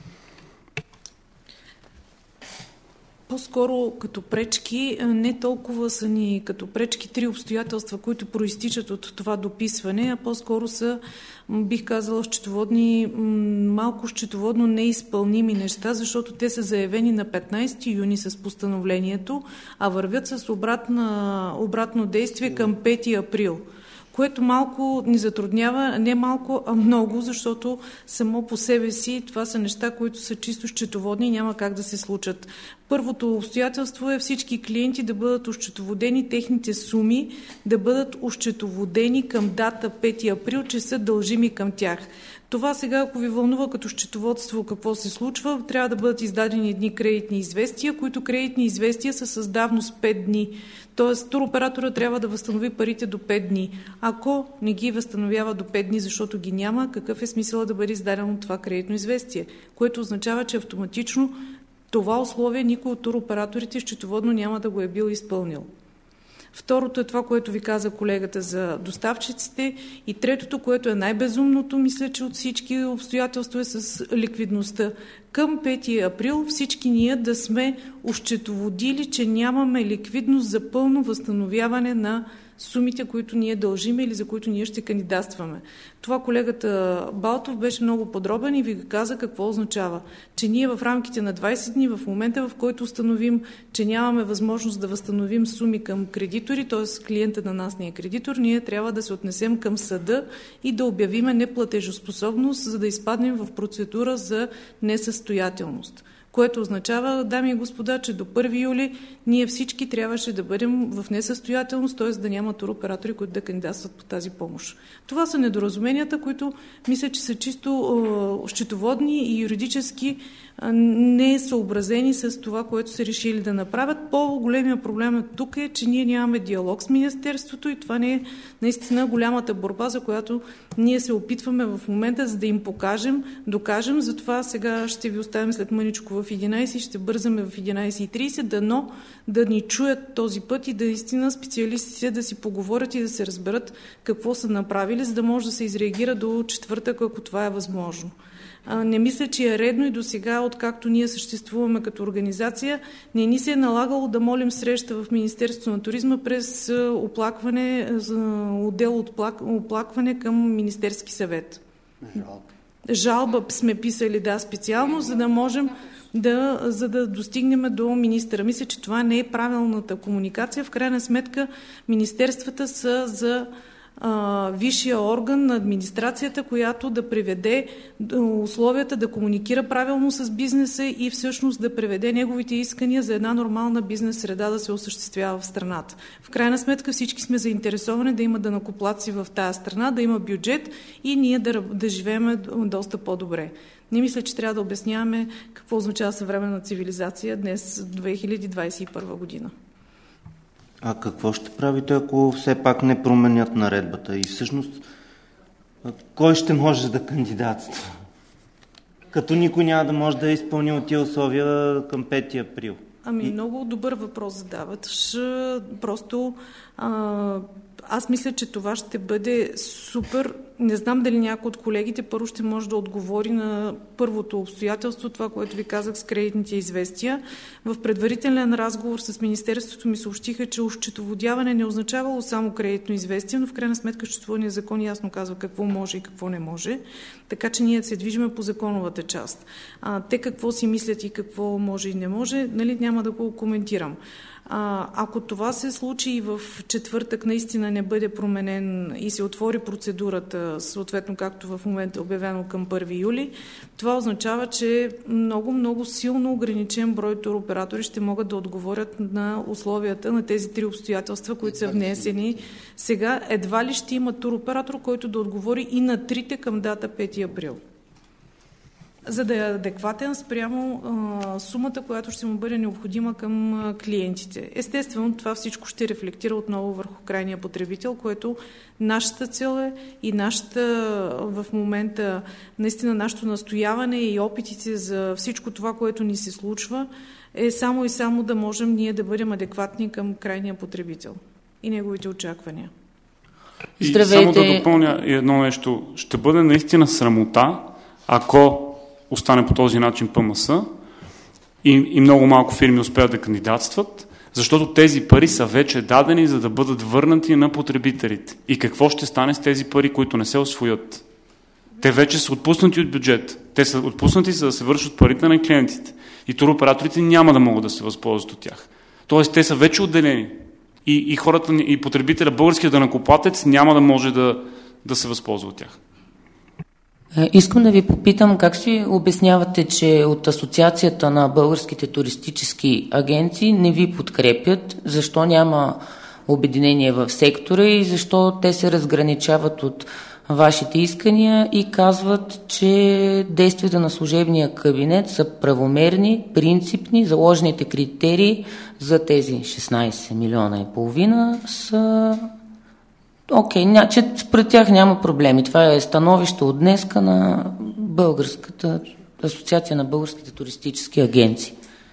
По-скоро като пречки, не толкова са ни като пречки три обстоятелства, които проистичат от това дописване, а по-скоро са, бих казала, счетоводни, малко счетоводно неизпълними неща, защото те са заявени на петнайсети юни с постановлението, а вървят с обратна, обратно действие към пети април. Което малко ни затруднява, не малко, а много, защото само по себе си това са неща, които са чисто счетоводни и няма как да се случат. Първото обстоятелство е всички клиенти да бъдат ощетоводени, техните суми да бъдат ощетоводени към дата пети април, че са дължими към тях. Това сега, ако ви вълнува като счетоводство какво се случва, трябва да бъдат издадени едни кредитни известия, които кредитни известия са с давност пет дни. Тоест, туроператора трябва да възстанови парите до пет дни. Ако не ги възстановява до пет дни, защото ги няма, какъв е смисъл да бъде издадено това кредитно известие? Което означава, че автоматично това условие никой от туроператорите счетоводно няма да го е бил изпълнил. Второто е това, което ви каза колегата за доставчиците. И третото, което е най-безумното, мисля, че от всички обстоятелства е с ликвидността. Към пети април всички ние да сме ощетоводили, че нямаме ликвидност за пълно възстановяване на сумите, които ние дължиме или за които ние ще кандидатстваме. Това колегата Балтов беше много подробен и ви каза какво означава. Че ние в рамките на двайсет дни, в момента в който установим, че нямаме възможност да възстановим суми към кредитори, т.е. клиента на нас не е кредитор, ние трябва да се отнесем към съда и да обявиме неплатежоспособност, за да изпаднем в процедура за несъстоятелност. Което означава, дами и господа, че до първи юли ние всички трябваше да бъдем в несъстоятелност, т.е. да няма туроператори, които да кандидатстват по тази помощ. Това са недоразуменията, които мисля, че са чисто е, счетоводни и юридически е, не съобразени с това, което са решили да направят. По-големия проблем тук е, че ние нямаме диалог с Министерството и това не е наистина голямата борба, за която ние се опитваме в момента, за да им покажем, докажем. Затова сега ще ви оставим след мъничко в единайсет, ще бързаме в единайсет и трийсет, дано да ни чуят този път и да истина специалистите да си поговорят и да се разберат какво са направили, за да може да се изреагира до четвъртък, ако това е възможно. Не мисля, че е редно и до сега, откакто ние съществуваме като организация, не ни се е налагало да молим среща в Министерството на туризма през оплакване, отдел оплакване към Министерски съвет. Жалба. Жалба сме писали, да, специално, за да можем да, за да достигнем до министъра. Мисля, че това не е правилната комуникация. В крайна сметка министерствата са за а, висшия орган на администрацията, която да приведе условията да комуникира правилно с бизнеса и всъщност да приведе неговите искания за една нормална бизнес среда да се осъществява в страната. В крайна сметка всички сме заинтересовани да има данъкоплатци в тази страна, да има бюджет и ние да, да живеем доста по-добре. Не мисля, че трябва да обясняваме какво означава съвременна цивилизация днес, две хиляди двайсет и първа година. А какво ще правите, ако все пак не променят наредбата? И всъщност, кой ще може да кандидатства? Като никой няма да може да изпълни от тия условия към пети април. Ами и... много добър въпрос задават. Ш... Просто а... аз мисля, че това ще бъде супер. Не знам дали някой от колегите първо ще може да отговори на първото обстоятелство, това, което ви казах с кредитните известия. В предварителен разговор с Министерството ми съобщиха, че ощетоводяване не означавало само кредитно известие, но в крайна сметка счетоводният закон ясно казва какво може и какво не може. Така че ние се движиме по законовата част. А, те какво си мислят и какво може и не може, нали, няма да го коментирам. А, ако това се случи и в четвъртък наистина не бъде променен и се отвори процедурата, съответно както в момента е обявено към първи юли, това означава, че много-много силно ограничен брой туроператори ще могат да отговорят на условията на тези три обстоятелства, които са внесени. Сега едва ли ще има туроператор, който да отговори и на трите към дата пети април. За да е адекватен спрямо а, сумата, която ще му бъде необходима към а, клиентите. Естествено, това всичко ще рефлектира отново върху крайния потребител, което нашата цел е и нашата в момента, наистина нашето настояване и опитите за всичко това, което ни се случва, е само и само да можем ние да бъдем адекватни към крайния потребител и неговите очаквания. И само да допълня едно нещо. Ще бъде наистина срамота, ако остане по този начин ПМС и, и много малко фирми успеят да кандидатстват, защото тези пари са вече дадени, за да бъдат върнати на потребителите. И какво ще стане с тези пари, които не се усвоят? Те вече са отпуснати от бюджет. Те са отпуснати, за да се вършат парите на клиентите. И туроператорите няма да могат да се възползват от тях. Тоест, те са вече отделени. И, и хората, и потребителя, българският данъкоплатец, няма да може да, да се възползва от тях. Искам да ви попитам как си обяснявате, че от Асоциацията на българските туристически агенции не ви подкрепят, защо няма обединение в сектора и защо те се разграничават от вашите искания и казват, че действията на служебния кабинет са правомерни, принципни, заложените критерии за тези шестнайсет милиона и половина са окей, okay, че според тях няма проблеми. Това е становище от днеска на Българската асоциация на българските туристически агенции.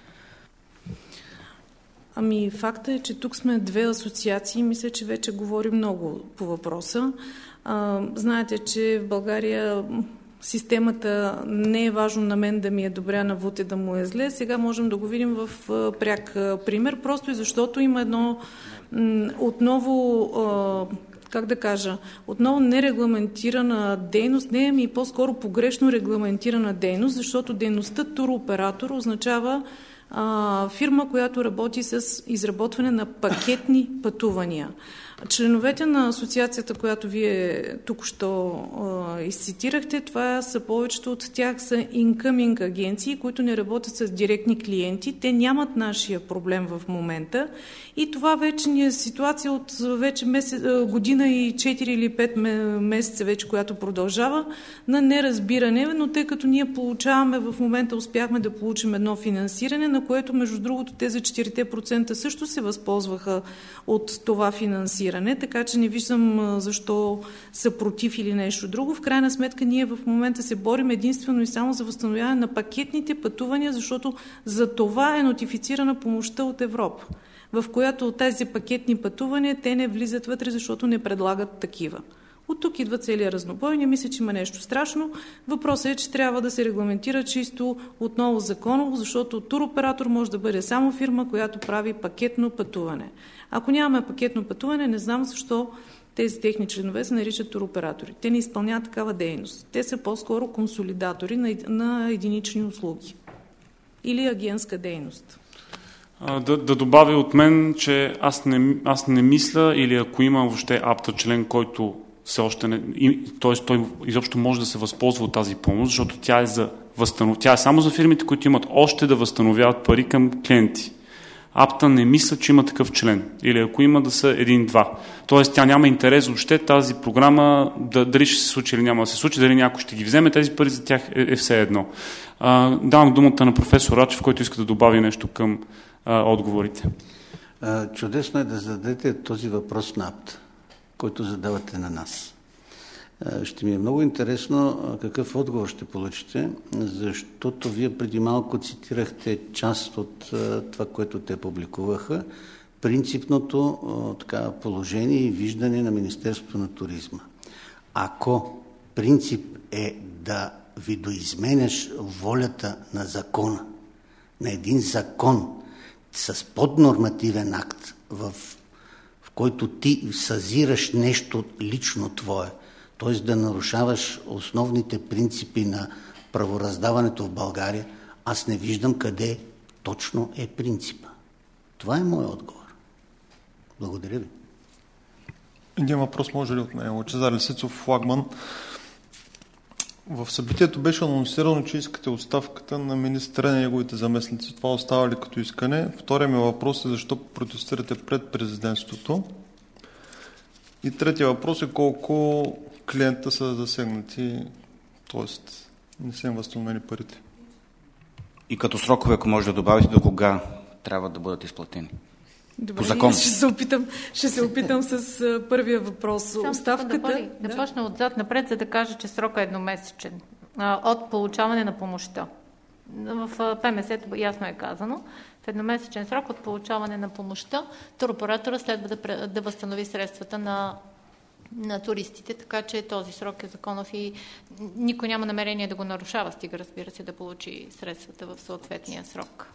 Ами факта е, че тук сме две асоциации. Мисля, че вече говорим много по въпроса. А, знаете, че в България системата не е важно на мен да ми е добре, на Вуте да му е зле. Сега можем да го видим в а, пряк а, пример, просто и защото има едно м, отново а, как да кажа, отново нерегламентирана дейност, не е ми по-скоро погрешно регламентирана дейност, защото дейността туроператор означава а, фирма, която работи с изработване на пакетни пътувания. Членовете на асоциацията, която вие току-що изцитирахте, това са повечето от тях са incoming агенции, които не работят с директни клиенти. Те нямат нашия проблем в момента и това вече ни е ситуация от вече месец, година и четири или пет месеца вече, която продължава на неразбиране, но тъй като ние получаваме в момента, успяхме да получим едно финансиране, на което между другото те за четири процента също се възползваха от това финансиране, така че не виждам защо са против или нещо друго. В крайна сметка ние в момента се борим единствено и само за възстановяване на пакетните пътувания, защото за това е нотифицирана помощта от Европа, в която от тези пакетни пътувания те не влизат вътре, защото не предлагат такива. От тук идва целият разнобой. Не мисля, че има нещо страшно. Въпросът е, че трябва да се регламентира чисто отново законово, защото туроператор може да бъде само фирма, която прави пакетно пътуване. Ако нямаме пакетно пътуване, не знам защо тези техни членове се наричат туроператори. Те не изпълняват такава дейност. Те са по-скоро консолидатори на, на единични услуги или агентска дейност. Да, да добавя от мен, че аз не, аз не мисля, или ако има въобще апта член, който все още не, т.е. той изобщо може да се възползва от тази помощ, защото тя е, за възстанов... тя е само за фирмите, които имат още да възстановяват пари към клиенти. Апта не мисля, че има такъв член. Или ако има, да са един-два. Тоест тя няма интерес въобще тази програма да, дали ще се случи или няма да се случи, дали някой ще ги вземе, тези пари за тях е, е все едно. А, давам думата на професор Рачев, който иска да добави нещо към а, отговорите. А, чудесно е да зададете този въпрос на апта, който задавате на нас. Ще ми е много интересно какъв отговор ще получите, защото вие преди малко цитирахте част от това, което те публикуваха, принципното така, положение и виждане на Министерството на туризма. Ако принцип е да видоизменяш волята на закона, на един закон с поднормативен акт, в, в който ти съзираш нещо лично твое, т.е. да нарушаваш основните принципи на правораздаването в България, аз не виждам къде точно е принципа. Това е моят отговор. Благодаря ви. Един въпрос може ли от мен? Лъчезар Лисицов, Флагман. В събитието беше анонсирано, че искате оставката на министъра и неговите заместници. Това остава ли като искане? Втория ми въпрос е защо протестирате пред президентството? И третия въпрос е колко клиента са засегнати, т.е. не са им възстановени парите. И като срокове, ако може да добавите, до кога трябва да бъдат изплатени? Добре, по закон. Ще се опитам, ще се опитам с uh, първия въпрос. Сам Оставката... Да, да, да почна отзад напред, за да кажа, че срока е едномесечен а, от получаване на помощта. В П М С ясно е казано. В едномесечен срок от получаване на помощта туроператора следва да, да възстанови средствата на, на туристите, така че този срок е законов и никой няма намерение да го нарушава, стига, разбира се, да получи средствата в съответния срок.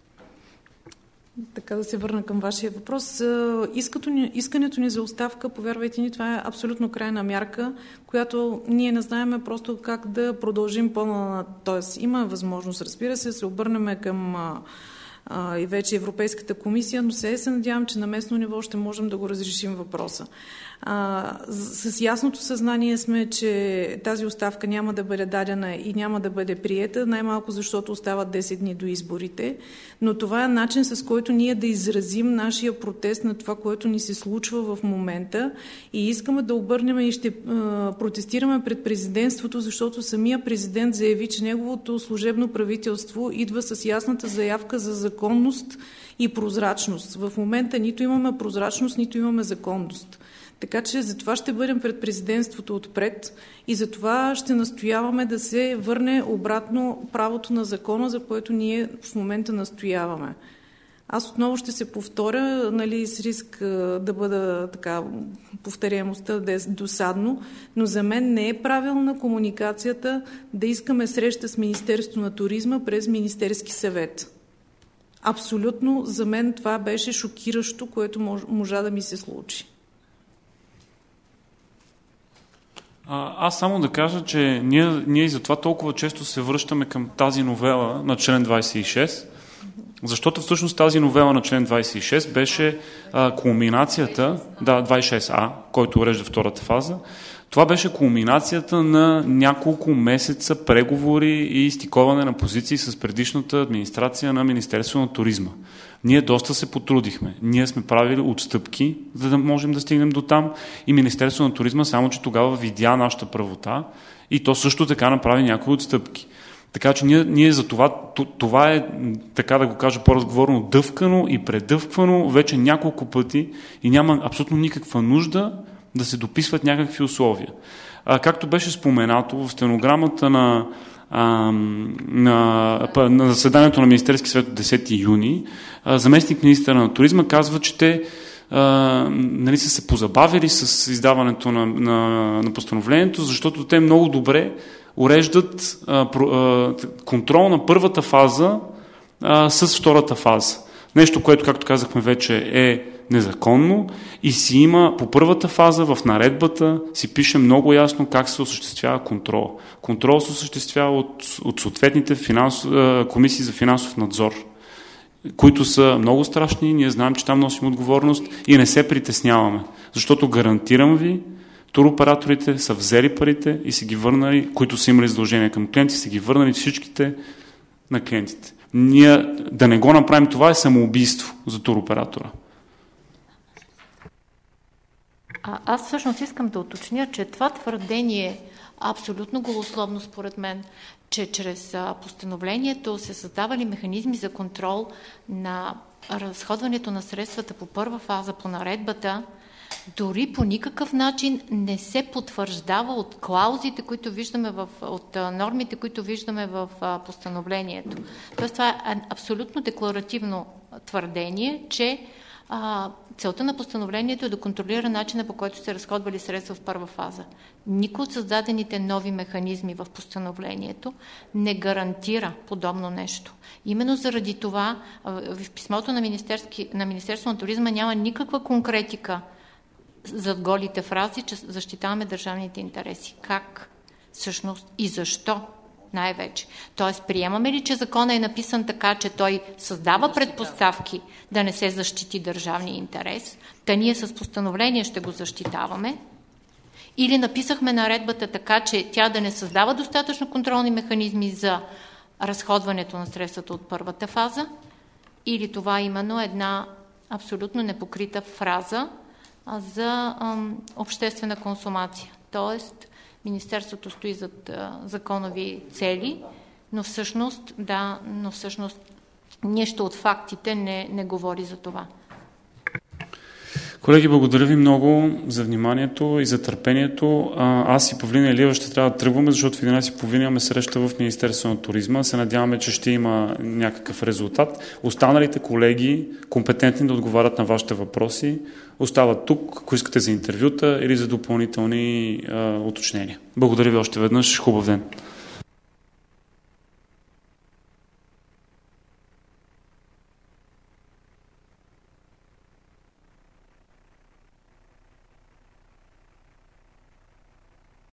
Така да се върна към вашия въпрос. Искането, искането ни за оставка, повярвайте ни, това е абсолютно крайна мярка, която ние не знаем просто как да продължим по-на... Тоест, има възможност, разбира се, се обърнем към а, и вече Европейската комисия, но сега се надявам, че на местно ниво ще можем да го разрешим въпроса. А, с, с ясното съзнание сме, че тази оставка няма да бъде дадена и няма да бъде приета, най-малко защото остават десет дни до изборите, но това е начин, с който ние да изразим нашия протест на това, което ни се случва в момента и искаме да обърнем и ще а, протестираме пред президентството, защото самия президент заяви, че неговото служебно правителство идва с ясната заявка за законност и прозрачност. В момента нито имаме прозрачност, нито имаме законност. Така че за това ще бъдем пред президентството отпред и за това ще настояваме да се върне обратно правото на закона, за което ние в момента настояваме. Аз отново ще се повторя, нали, с риск да бъда така, повторяемостта да е досадно, но за мен не е правилна комуникацията да искаме среща с Министерството на туризма през Министерски съвет. Абсолютно за мен това беше шокиращо, което можа да ми се случи. Аз само да кажа, че ние, ние и затова толкова често се връщаме към тази новела на член двадесет и шест, защото всъщност тази новела на член двадесет и шест беше а, кулминацията, да, двадесет и шест А, който урежда втората фаза, това беше кулминацията на няколко месеца преговори и стиковане на позиции с предишната администрация на Министерство на туризма. Ние доста се потрудихме. Ние сме правили отстъпки, за да можем да стигнем до там и Министерство на туризма, само че тогава видя нашата правота и то също така направи някои отстъпки. Така че ние, ние за това, това е, така да го кажа по-разговорно, дъвкано и предъвквано вече няколко пъти и няма абсолютно никаква нужда да се дописват някакви условия. А, както беше споменато в стенограмата на, а, на, на заседанието на Министерски съвет от десети юни, а, заместник министъра на туризма казва, че те а, нали, са се позабавили с издаването на, на, на постановлението, защото те много добре уреждат а, про, а, контрол на първата фаза а, с втората фаза. Нещо, което, както казахме вече, е незаконно и си има по първата фаза в наредбата си пише много ясно как се осъществява контрол. Контрол се осъществява от, от съответните финанс, комисии за финансов надзор, които са много страшни. Ние знаем, че там носим отговорност и не се притесняваме. Защото гарантирам ви, туроператорите са взели парите и са ги върнали, които са имали задължения към клиенти, са ги върнали всичките на клиентите. Ние да не го направим, това е самоубийство за туроператора. А, аз всъщност искам да уточня, че това твърдение е абсолютно голословно според мен, че чрез а, постановлението се създавали механизми за контрол на разходването на средствата по първа фаза по наредбата, дори по никакъв начин не се потвърждава от клаузите, които виждаме в, от а, нормите, които виждаме в а, постановлението. Тоест това е абсолютно декларативно твърдение, че А, целта на постановлението е да контролира начина, по който се разходвали средства в първа фаза. Никой от създадените нови механизми в постановлението не гарантира подобно нещо. Именно заради това в писмото на, на Министерство на туризма няма никаква конкретика зад голите фрази, че защитаваме държавните интереси. Как всъщност и защо най-вече. Тоест, приемаме ли, че законът е написан така, че той създава предпоставки да не се защити държавния интерес, та ние с постановление ще го защитаваме, или написахме наредбата така, че тя да не създава достатъчно контролни механизми за разходването на средствата от първата фаза, или това е именно една абсолютно непокрита фраза за ам, обществена консумация. Тоест, Министерството стои зад а, законови цели, но всъщност, да, но всъщност нищо от фактите не, не говори за това. Колеги, благодаря ви много за вниманието и за търпението. Аз и Павлина Илиева ще трябва да тръгваме, защото в единайсет и половина имаме среща в Министерството на туризма. Се надяваме, че ще има някакъв резултат. Останалите колеги, компетентни да отговарят на вашите въпроси, остават тук, ако искате за интервюта или за допълнителни а, уточнения. Благодаря ви още веднъж. Хубав ден.